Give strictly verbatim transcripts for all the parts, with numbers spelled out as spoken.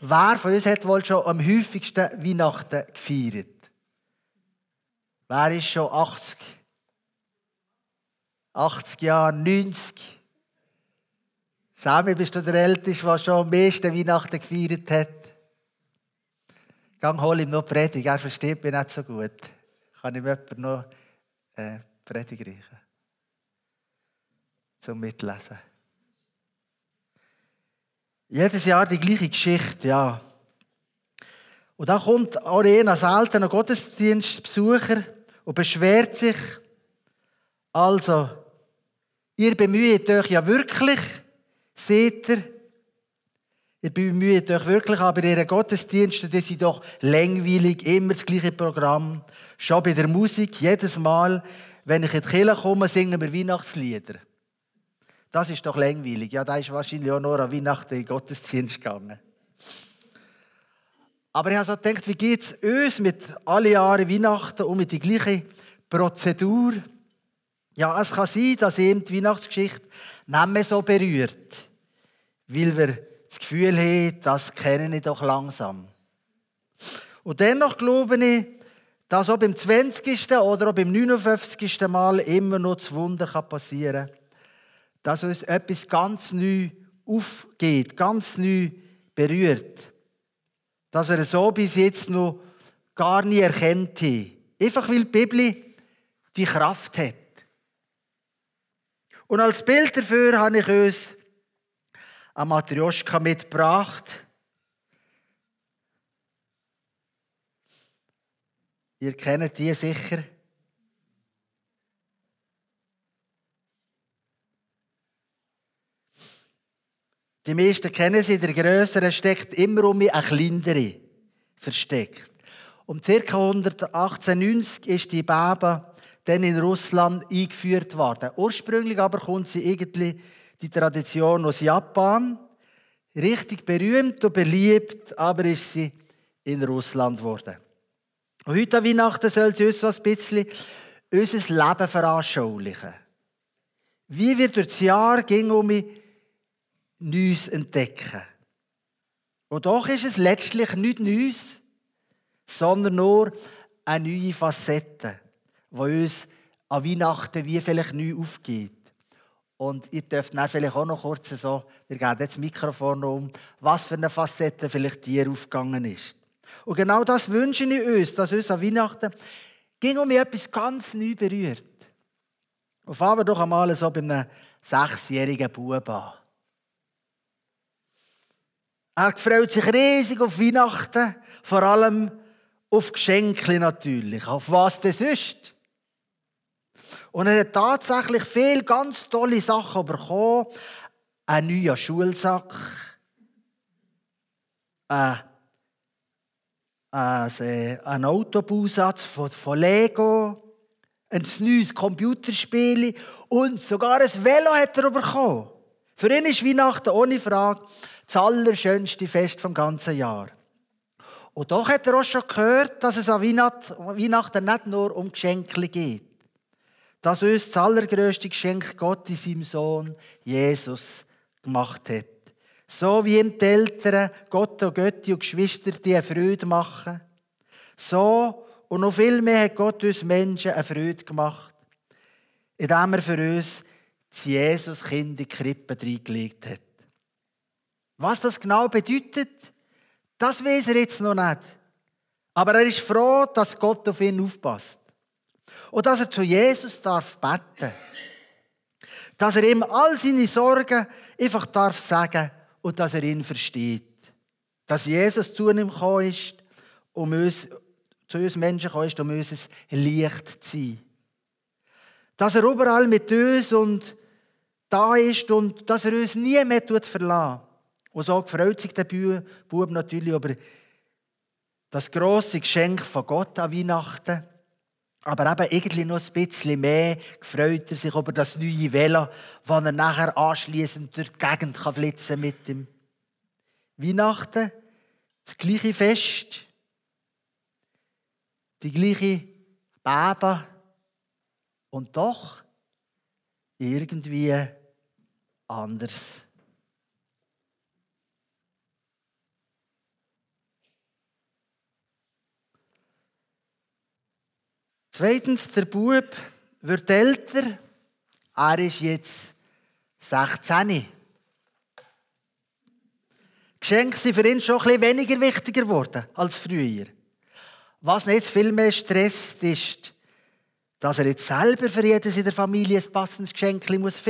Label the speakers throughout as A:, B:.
A: Wer von uns hat wohl schon am häufigsten Weihnachten gefeiert? Wer ist schon achtzig? achtzig Jahre, neunzig? Sammy, bist du der Älteste, der schon am meisten Weihnachten gefeiert hat? Gang, hol ihm noch Predigt, er versteht mich nicht so gut. Kann ihm jemand noch äh, Predigt reichen? Zum Mitlesen. Jedes Jahr die gleiche Geschichte, ja. Und da kommt auch ein seltener Gottesdienstbesucher und beschwert sich, also, ihr bemüht euch ja wirklich, seht ihr, ihr bemüht euch wirklich, aber ihre Gottesdienste, die sind doch langweilig, immer das gleiche Programm. Schon bei der Musik, jedes Mal, wenn ich in die Kirche komme, singen wir Weihnachtslieder. Das ist doch langweilig. Ja, da ist wahrscheinlich auch noch an Weihnachten in den Gottesdienst gegangen. Aber ich habe so gedacht, wie geht es uns mit alle Jahre Weihnachten und mit der gleichen Prozedur? Ja, es kann sein, dass ihm die Weihnachtsgeschichte nicht mehr so berührt, weil wir das Gefühl haben, das kenne ich doch langsam. Und dennoch glaube ich, dass auch beim zwanzigsten oder auch beim neunundfünfzigsten Mal immer noch das Wunder passieren kann, dass uns etwas ganz neu aufgeht, ganz neu berührt. Dass wir so bis jetzt noch gar nie erkannt haben. Einfach weil die Bibel die Kraft hat. Und als Bild dafür habe ich uns eine Matrjoschka mitgebracht. Ihr kennt die sicher. Die meisten kennen sie, der Grössere steckt immer um mich eine kleinere versteckt. Um ca. achtzehnhundertneunzig ist die Baba dann in Russland eingeführt worden. Ursprünglich aber kommt sie irgendwie die Tradition aus Japan. Richtig berühmt und beliebt, aber ist sie in Russland geworden. Und heute an Weihnachten soll sie uns so ein bisschen unser Leben veranschaulichen. Wie wir durch das Jahr ging um mich Neues entdecken. Und doch ist es letztlich nichts Neues, sondern nur eine neue Facette, die uns an Weihnachten wie vielleicht neu aufgeht. Und ihr dürft dann vielleicht auch noch kurz so, wir geben jetzt das Mikrofon um, was für eine Facette vielleicht dir aufgegangen ist. Und genau das wünsche ich uns, dass uns an Weihnachten ging um mich etwas ganz neu berührt. Und fangen wir doch einmal so bei einem sechsjährigen Bub an. Er freut sich riesig auf Weihnachten, vor allem auf Geschenke natürlich. Auf was das ist. Und er hat tatsächlich viele ganz tolle Sachen bekommen. Einen neuen Schulsack, ein, ein Autobausatz von, von Lego, ein neues Computerspiel und sogar ein Velo hat er bekommen. Für ihn ist Weihnachten ohne Frage das allerschönste Fest vom ganzen Jahr. Und doch hat er auch schon gehört, dass es an Weihnachten nicht nur um Geschenke geht. Dass uns das allergrößte Geschenk Gott in seinem Sohn Jesus gemacht hat. So wie ihm die Eltern, Gott und Götti und Geschwister die eine Freude machen. So und noch viel mehr hat Gott uns Menschen eine Freude gemacht, indem er für uns das Jesus-Kind in die Krippe reingelegt hat. Was das genau bedeutet, das weiß er jetzt noch nicht. Aber er ist froh, dass Gott auf ihn aufpasst. Und dass er zu Jesus darf beten. Dass er ihm all seine Sorgen einfach darf sagen und dass er ihn versteht. Dass Jesus zu ihm gekommen ist, um uns, zu uns Menschen gekommen ist, um unser Licht zu sein. Dass er überall mit uns und da ist und dass er uns nie mehr verlässt. Und so freut sich der Bub natürlich über das grosse Geschenk von Gott an Weihnachten. Aber eben irgendwie noch ein bisschen mehr freut er sich über das neue Velo, das er nachher anschliessend durch die Gegend flitzen kann mit ihm. Weihnachten, das gleiche Fest, die gleiche Baba und doch irgendwie anders. Zweitens, der Bub wird älter. Er ist jetzt sechzehn. Geschenke sind für ihn schon ein bisschen weniger wichtiger geworden als früher. Was ihn jetzt viel mehr stresst, ist, dass er jetzt selber für jedes in der Familie ein passendes Geschenk finden muss.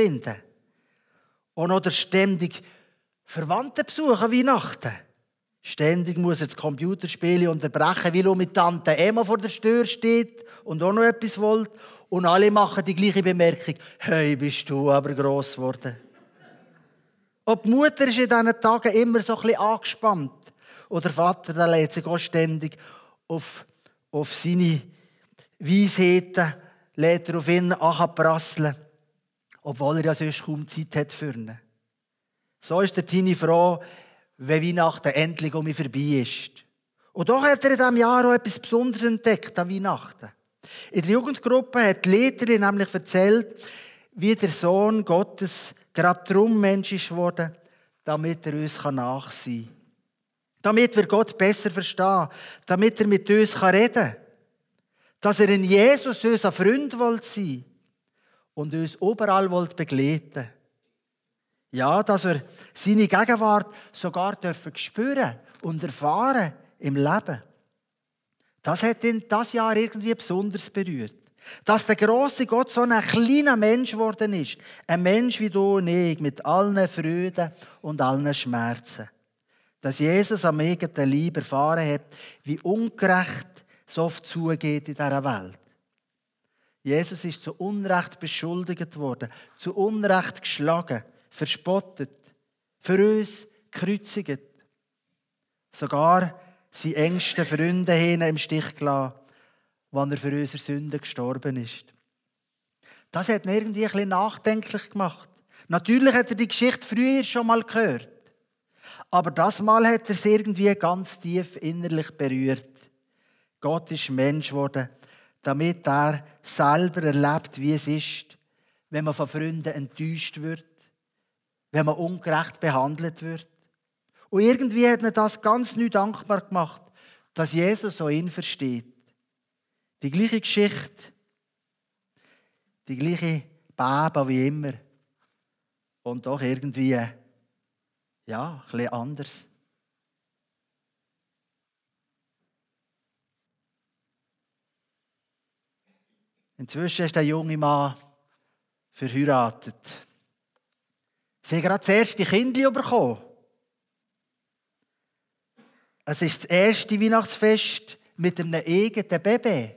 A: Und oder ständig Verwandte besuchen Weihnachten. Ständig muss er das Computerspiel unterbrechen, weil er mit Tante Emma vor der Tür steht und auch noch etwas will. Und alle machen die gleiche Bemerkung. Hey, bist du aber gross geworden. Und die Mutter ist in diesen Tagen immer so ein bisschen angespannt. Und der Vater der lädt sich auch ständig auf, auf seine Weisheiten, lädt er auf ihn anprasseln, obwohl er ja sonst kaum Zeit hat für ihn. So ist der Tini froh, wenn Weihnachten endlich um ihn vorbei ist. Und doch hat er in diesem Jahr auch etwas Besonderes entdeckt an Weihnachten. In der Jugendgruppe hat die Leiterin nämlich erzählt, wie der Sohn Gottes gerade darum Mensch ist geworden, damit er uns nachsehen kann. Damit wir Gott besser verstehen, damit er mit uns reden kann. Dass er in Jesus unser Freund sein will und uns überall begleiten will. Ja, dass wir seine Gegenwart sogar dürfen spüren und erfahren im Leben. Das hat ihn das Jahr irgendwie besonders berührt. Dass der grosse Gott so ein kleiner Mensch geworden ist. Ein Mensch wie du und ich, mit allen Freuden und allen Schmerzen. Dass Jesus am eigenen Leib erfahren hat, wie ungerecht es oft zugeht in dieser Welt. Jesus ist zu Unrecht beschuldigt worden, zu Unrecht geschlagen, verspottet, für uns gekreuzigt. Sogar seine engsten Freunde haben ihn im Stich gelassen, als er für unsere Sünden gestorben ist. Das hat ihn irgendwie ein bisschen nachdenklich gemacht. Natürlich hat er die Geschichte früher schon mal gehört. Aber das Mal hat er es irgendwie ganz tief innerlich berührt. Gott ist Mensch geworden, damit er selber erlebt, wie es ist, wenn man von Freunden enttäuscht wird, wenn man ungerecht behandelt wird. Und irgendwie hat er das ganz neu dankbar gemacht, dass Jesus so ihn versteht. Die gleiche Geschichte, die gleiche Baba wie immer. Und doch irgendwie, ja, ein bisschen anders. Inzwischen ist der junge Mann verheiratet. Sie haben gerade das erste Kind bekommen. Es ist das erste Weihnachtsfest mit einem eigenen Baby.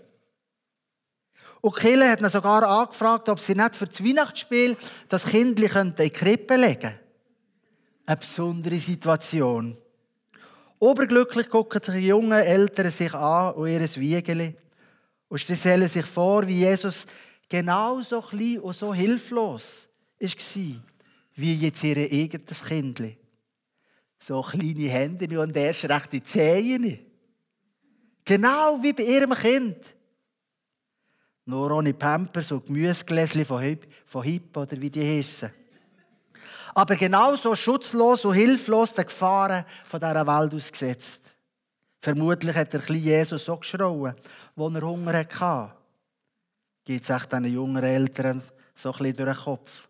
A: Und Kille hat ihn sogar angefragt, ob sie nicht für das Weihnachtsspiel das Kind in die Krippe legen könnte. Eine besondere Situation. Oberglücklich gucken die jungen Eltern sich an und ihr Wiegeli und stellen sich vor, wie Jesus genau so klein und so hilflos war, wie jetzt ihr eigenes Kindli. So kleine Hände und erst recht die Zehen. Genau wie bei ihrem Kind. Nur ohne Pampers und Gemüsegläschen von Hip, von Hip oder wie die heissen. Aber genauso schutzlos und hilflos den Gefahren von dieser Welt ausgesetzt. Vermutlich hat der kleine Jesus so geschrauen, als er Hunger hatte. Geht es diesen jungen Eltern so ein bisschen durch den Kopf.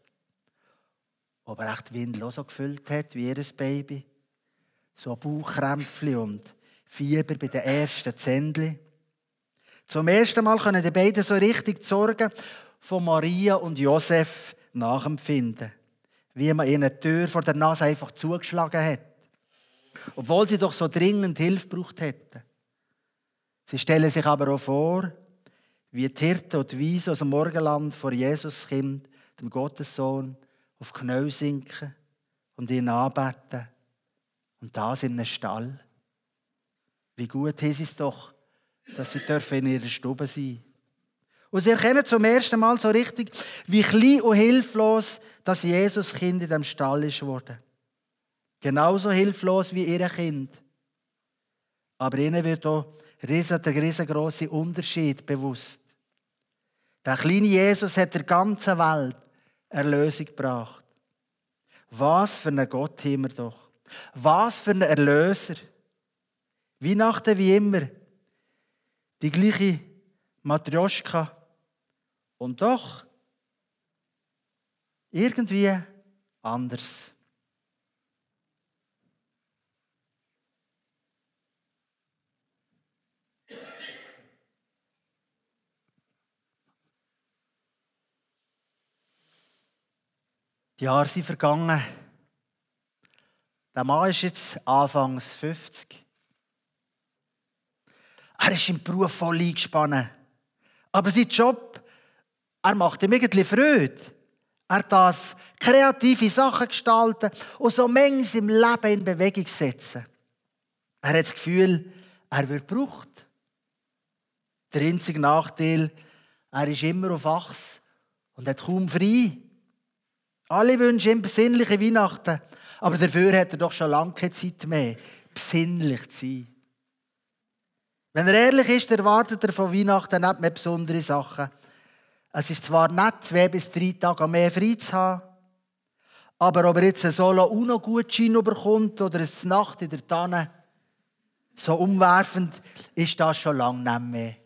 A: Ob er echt die Windel auch so gefüllt hat wie ihr Baby. So Bauchkrämpfchen und Fieber bei den ersten Zähnchen. Zum ersten Mal können die beiden so richtig die Sorgen von Maria und Josef nachempfinden. Wie man ihnen die Tür vor der Nase einfach zugeschlagen hat. Obwohl sie doch so dringend Hilfe gebraucht hätten. Sie stellen sich aber auch vor, wie die Hirten und die Weisen aus dem Morgenland vor Jesuskind, dem Gottessohn, auf die Knie sinken und ihn anbeten. Und das in einem Stall. Wie gut ist es doch, dass sie in ihrer Stube sein dürfen. Und sie erkennen zum ersten Mal so richtig, wie klein und hilflos das Jesuskind in diesem Stall ist geworden. Genauso hilflos wie ihr Kind. Aber ihnen wird auch der riesengroße Unterschied bewusst. Der kleine Jesus hat der ganzen Welt Erlösung gebracht. Was für einen Gott haben wir doch. Was für einen Erlöser. Weihnachten wie immer. Die gleiche Matrjoschka. Und doch irgendwie anders. Die Jahre sind vergangen. Der Mann ist jetzt Anfangs fünfzig. Er ist im Beruf voll eingespannt. Aber sein Job, er macht ihm irgendwie Freude. Er darf kreative Sachen gestalten und so manches im Leben in Bewegung setzen. Er hat das Gefühl, er wird gebraucht. Der einzige Nachteil, er ist immer auf Achse und hat kaum frei. Alle wünschen ihm besinnliche Weihnachten, aber dafür hat er doch schon lange keine Zeit mehr, besinnlich zu sein. Wenn er ehrlich ist, erwartet er von Weihnachten nicht mehr besondere Sachen. Es ist zwar nett, zwei bis drei Tage mehr frei zu haben, aber ob er jetzt einen Solo-Uno-Gutschein bekommt oder eine Nacht in der Tanne, so umwerfend ist das schon lange nicht mehr.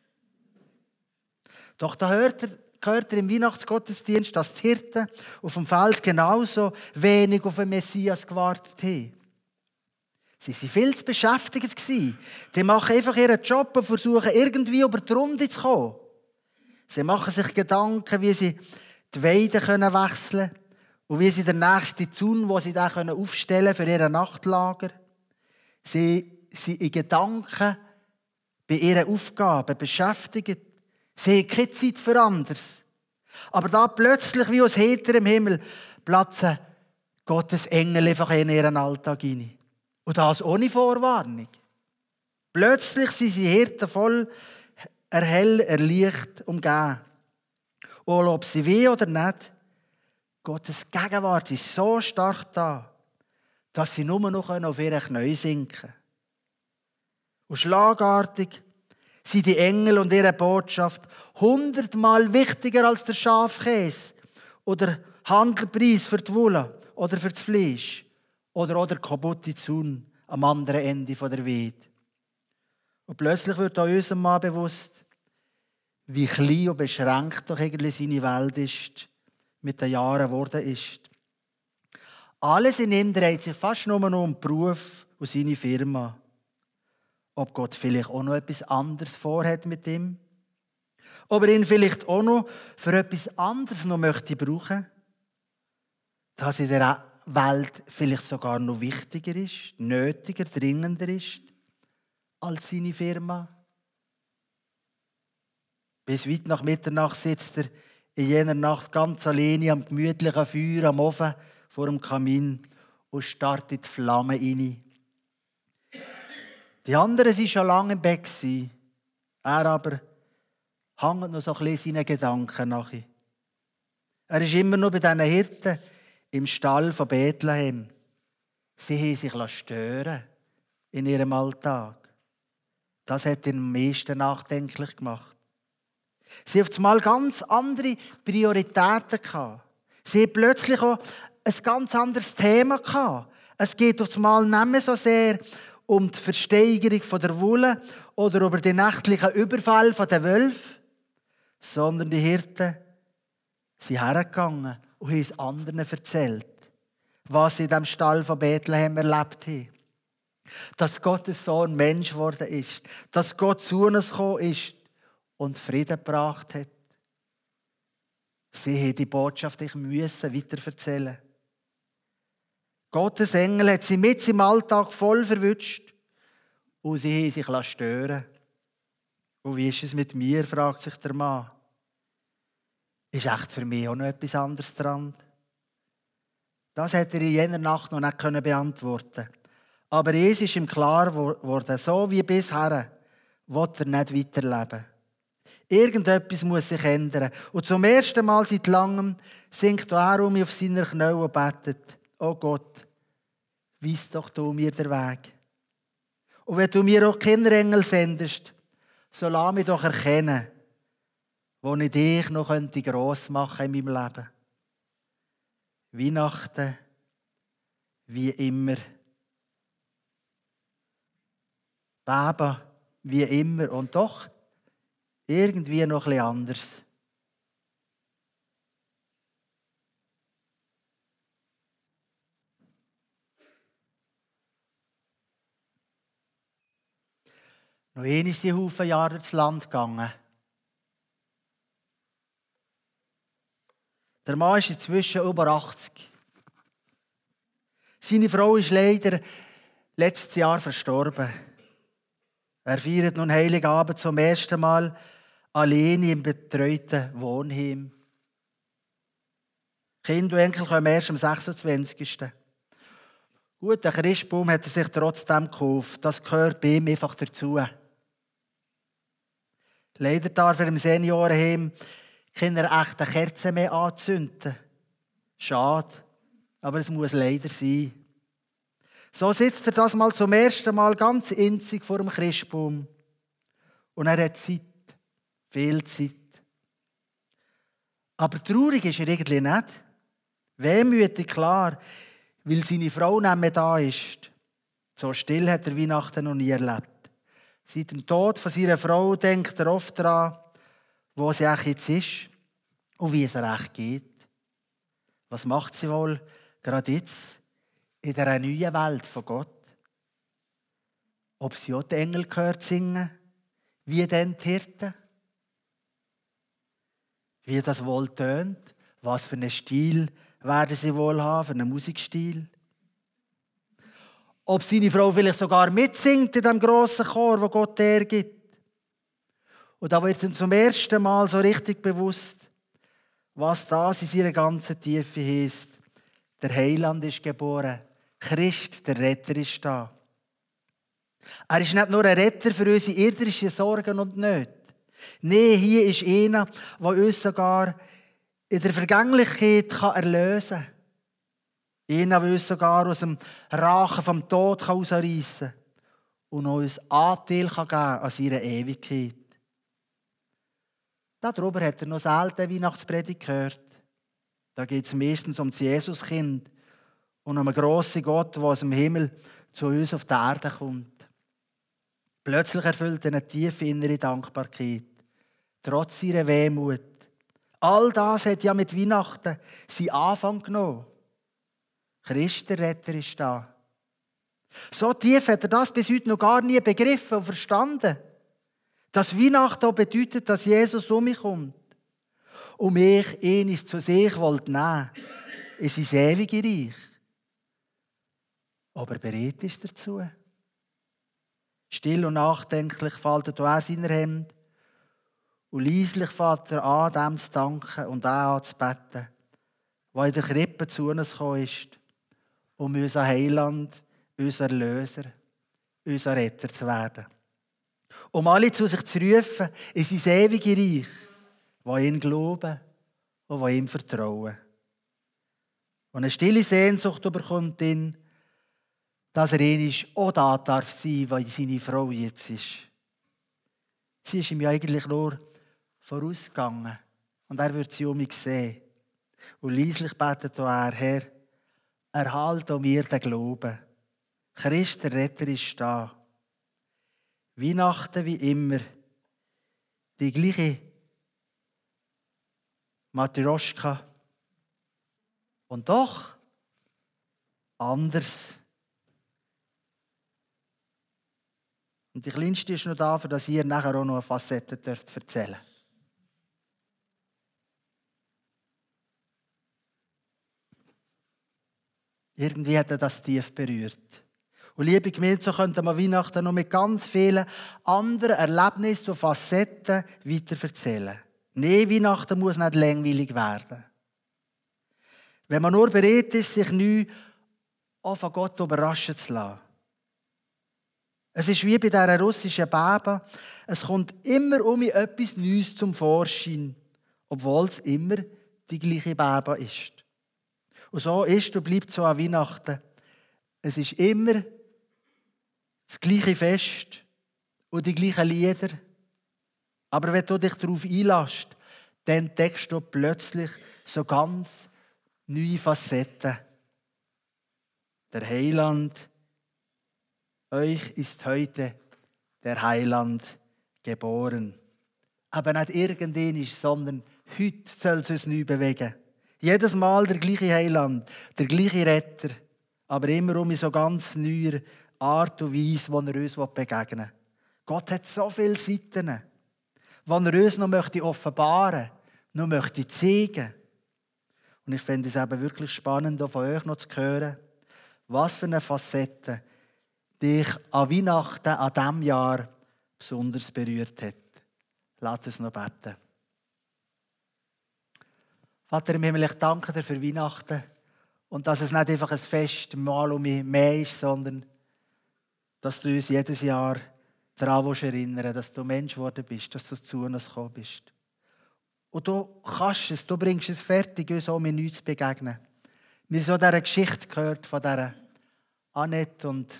A: Doch da hört er, hört er im Weihnachtsgottesdienst, dass die Hirten auf dem Feld genauso wenig auf den Messias gewartet haben. Sie waren viel zu beschäftigt. Die machen einfach ihren Job und versuchen irgendwie über die Runde zu kommen. Sie machen sich Gedanken, wie sie die Weide wechseln können und wie sie den nächsten Zaun, den sie da aufstellen können für ihr Nachtlager. Sie sind in Gedanken bei ihren Aufgaben beschäftigt. Sie haben keine Zeit für anderes. Aber da plötzlich, wie aus heiterem Himmel, platzen Gottes Engel einfach in ihren Alltag hinein. Und das ohne Vorwarnung. Plötzlich sind sie Hirten voll erhell, erlicht, umgeben. Und ob sie will oder nicht, Gottes Gegenwart ist so stark da, dass sie nur noch auf ihre Knie sinken können. Und schlagartig sind die Engel und ihre Botschaft hundertmal wichtiger als der Schafkäse oder Handelpreis für die Wolle oder für das Fleisch oder auch der kaputte Zaun am anderen Ende der Weide. Und plötzlich wird auch unserem Mann bewusst, wie klein und beschränkt doch eigentlich seine Welt ist, mit den Jahren geworden ist. Alles in ihm dreht sich fast nur noch um den Beruf und seine Firma. Ob Gott vielleicht auch noch etwas anderes vorhat mit ihm? Ob er ihn vielleicht auch noch für etwas anderes noch möchte brauchen? Dass in der Welt vielleicht sogar noch wichtiger ist, nötiger, dringender ist als seine Firma? Bis weit nach Mitternacht sitzt er in jener Nacht ganz alleine am gemütlichen Feuer am Ofen vor dem Kamin und starrt in die Flammen hinein. Die anderen waren schon lange im Bett. Er aber hängt noch so ein bisschen seinen Gedanken nach. Er ist immer noch bei diesen Hirten im Stall von Bethlehem. Sie haben sich stören in ihrem Alltag. Das hat ihn am meisten nachdenklich gemacht. Sie hatten auf einmal ganz andere Prioritäten gehabt. Sie hatten plötzlich auch ein ganz anderes Thema gehabt. Es geht auf einmal nicht mehr so sehr um die Versteigerung der Wolle oder über den nächtlichen Überfall der Wölfe, sondern die Hirten sind hergegangen und haben es anderen erzählt, was sie in dem Stall von Bethlehem erlebt haben. Dass Gottes Sohn Mensch geworden ist, dass Gott zu uns gekommen ist und Frieden gebracht hat. Sie haben die Botschaft ich müssen weiterverzählen. Gottes Engel hat sie mit im Alltag voll verwünscht und sie haben sich stören lassen. Und wie ist es mit mir, fragt sich der Mann. Ist echt für mich auch noch etwas anderes dran? Das hätte er in jener Nacht noch nicht beantworten können. Aber es ist ihm klar geworden, so wie bisher will er nicht weiterleben. Irgendetwas muss sich ändern. Und zum ersten Mal seit langem sinkt er um mich auf seiner Knie und betet: Oh Gott, weis doch du mir den Weg. Und wenn du mir auch keine Engel sendest, so lass mich doch erkennen, wo ich dich noch gross machen könnte in meinem Leben. Weihnachten, wie immer. Baba, wie immer. Und doch irgendwie noch ein bisschen anders. Noch einmal ist die Haufen Jahre durchs Land gegangen. Der Mann ist inzwischen über achtzig. Seine Frau ist leider letztes Jahr verstorben. Er feiert nun Heiligabend zum ersten Mal alleine im betreuten Wohnheim. Kinder und Enkel kommen erst am sechsundzwanzigsten Gut, der Christbaum hat er sich trotzdem gekauft. Das gehört bei ihm einfach dazu. Leider darf er im Seniorenheim keine echten Kerzen mehr anzünden. Schade, aber es muss leider sein. So sitzt er das mal zum ersten Mal ganz einzig vor dem Christbaum. Und er hat Zeit, viel Zeit. Aber traurig ist er irgendwie nicht. Wehmütig, klar, weil seine Frau nicht mehr da ist. So still hat er Weihnachten noch nie erlebt. Seit dem Tod von seiner Frau denkt er oft daran, wo sie eigentlich jetzt ist und wie es ihr echt geht. Was macht sie wohl gerade jetzt in dieser neuen Welt von Gott? Ob sie auch die Engel gehört singen, wie denn die Hirten? Wie das wohl tönt, was für einen Stil werden sie wohl haben, für einen Musikstil? Ob seine Frau vielleicht sogar mitsingt in dem grossen Chor, wo Gott hergibt. Und da wird ihm zum ersten Mal so richtig bewusst, was das in seiner ganzen Tiefe heisst. Der Heiland ist geboren. Christ, der Retter, ist da. Er ist nicht nur ein Retter für unsere irdischen Sorgen und Nöte. Nein, hier ist einer, der uns sogar in der Vergänglichkeit erlösen kann. Einer, der uns sogar aus dem Rachen vom Tod herausreissen kann und uns Anteil geben kann an seiner Ewigkeit. Darüber hat er noch selten Weihnachtspredigt gehört. Da geht es meistens um das Jesuskind und um einen grossen Gott, der aus dem Himmel zu uns auf die Erde kommt. Plötzlich erfüllt er eine tiefe innere Dankbarkeit, trotz ihrer Wehmut. All das hat ja mit Weihnachten seinen Anfang genommen. Christ, der Retter, ist da. So tief hat er das bis heute noch gar nie begriffen und verstanden. Dass Weihnachten auch bedeutet, dass Jesus um mich kommt. Und mich eines zu sich wollte nehmen. In sein ewige Reich. Aber bereit ist dazu. Still und nachdenklich faltet er seine Hemd und leislich fängt er an, dem zu danken und auch anzubeten, der in der Krippe zu uns gekommen ist, um unser Heiland, unser Erlöser, unser Retter zu werden. Um alle zu sich zu rufen in sein ewige Reich, die ihn glauben und die ihm vertrauen. Und eine stille Sehnsucht bekommt ihn, dass er einmal auch da darf sein, wo seine Frau jetzt ist. Sie ist ihm ja eigentlich nur vorausgegangen und er wird sie um mich sehen. Und leislich betet er, Herr, erhalte auch mir den Glauben. Christ, der Retter, ist da. Weihnachten wie immer. Die gleiche Matryoshka. Und doch anders. Und die Kleinste ist noch da, für dass ihr nachher auch noch eine Facette dürft erzählen. Irgendwie hat er das tief berührt. Und liebe Gemeinde, so könnte man Weihnachten noch mit ganz vielen anderen Erlebnissen und Facetten weiterverzählen. Nein, Weihnachten muss nicht langweilig werden. Wenn man nur bereit ist, sich neu auch von Gott überraschen zu lassen. Es ist wie bei dieser russischen Baba. Es kommt immer um etwas Neues zum Vorschein, obwohl es immer die gleiche Baba ist. Und so ist und bleibt so an Weihnachten. Es ist immer das gleiche Fest und die gleichen Lieder. Aber wenn du dich darauf einlässt, dann entdeckst du plötzlich so ganz neue Facetten. Der Heiland, euch ist heute der Heiland geboren. Aber nicht irgendwann, sondern heute soll es uns neu bewegen. Jedes Mal der gleiche Heiland, der gleiche Retter, aber immer um in so ganz neuer Art und Weise, wo er uns begegnen will. Gott hat so viele Seiten, die er uns noch möchte offenbaren, noch möchte zeigen. Und ich finde es eben wirklich spannend, auch von euch noch zu hören, was für eine Facette dich an Weihnachten, an diesem Jahr besonders berührt hat. Lass uns noch beten. Vater im Himmel, ich danke dir für Weihnachten und dass es nicht einfach ein Fest mal um mich mehr ist, sondern dass du uns jedes Jahr daran erinnern willst, dass du Mensch geworden bist, dass du zu uns gekommen bist. Und du kannst es, du bringst es fertig, uns auch mit nichts zu begegnen. Wir haben so diese Geschichte gehört von dieser Annette und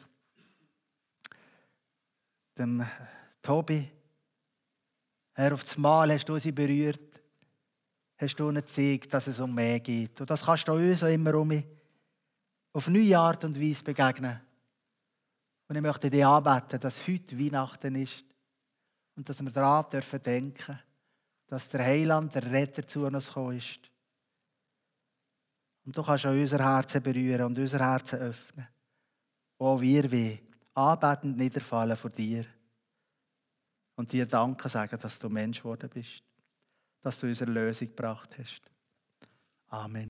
A: dem Tobi. Herr, auf das Mal hast du sie berührt, hast du ihnen gezeigt, dass es um mehr geht. Und das kannst du uns auch immer um mich auf neue Art und Weise begegnen. Und ich möchte dich anbeten, dass heute Weihnachten ist und dass wir daran dürfen denken, dass der Heiland, der Retter zu uns gekommen ist. Und du kannst auch unser Herzen berühren und unser Herzen öffnen. Auch wir wollen anbetend niederfallen vor dir. Und dir Danke sagen, dass du Mensch geworden bist. Dass du unsere Lösung gebracht hast. Amen.